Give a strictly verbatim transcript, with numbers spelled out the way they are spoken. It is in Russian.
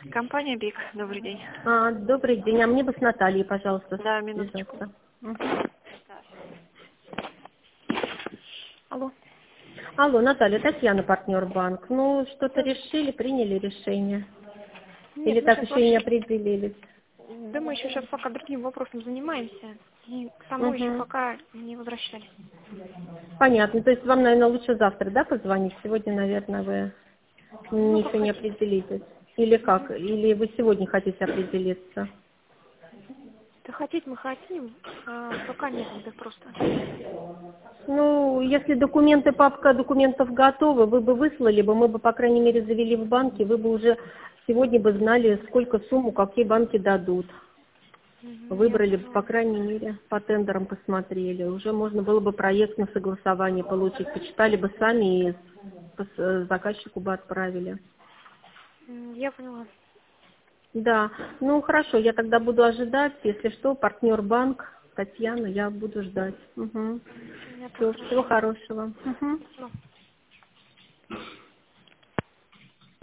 Компания БИК, добрый день. А, добрый день. А мне бы с Натальей, пожалуйста, Да, минуточку. связаться. Мгм. Алло. Алло, Наталья, Татьяна, партнер банк. Ну, что-то Да. решили, приняли решение? Нет, Или мы так сейчас еще и не вообще... определились? Да мы еще сейчас пока другим вопросом занимаемся. И к тому еще Угу. пока не возвращались. Понятно. То есть вам, наверное, лучше завтра, да, позвонить? Сегодня, наверное, вы Ну, как ничего не хотите. определитесь. Или как? Мгм. Или вы сегодня хотите определиться? Да хотеть мы хотим, а пока некогда просто. Ну, если документы, папка документов готова, вы бы выслали бы, мы бы, по крайней мере, завели в банке, вы бы уже сегодня бы знали, сколько сумму, какие банки дадут. Мгм, я Выбрали бы, по поняла. крайней мере, по тендерам посмотрели. Уже можно было бы проект на согласование получить. Почитали бы сами и пос- э, заказчику бы отправили. М, Я поняла. Да, ну хорошо, я тогда буду ожидать. Если что, партнер банк, Татьяна, я буду ждать. Угу. Понятно, Все, всего хорошо. хорошего. Мгм. Спасибо.